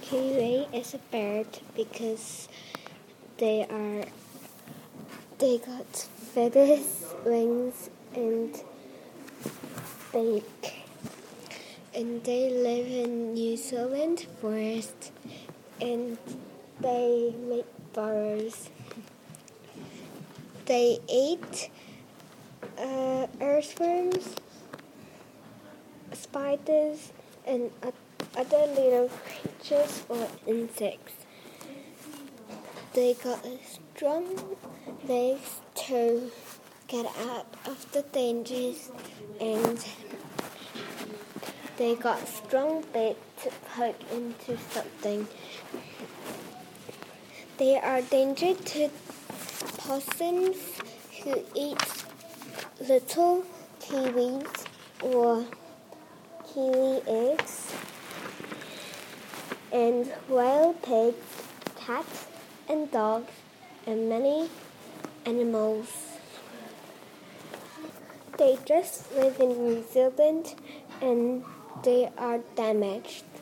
Kiwi is a bird because they got feathers, wings, and beak, and they live in New Zealand forest, and they make burrows. They eat earthworms, spiders, and other little creatures or insects. They got strong legs to get out of the dangers, and they got strong beak to poke into something. They are dangerous to possums who eat little kiwis or kiwi eggs, and wild pigs, cats, and dogs, and many animals. They just live in New Zealand and they are damaged.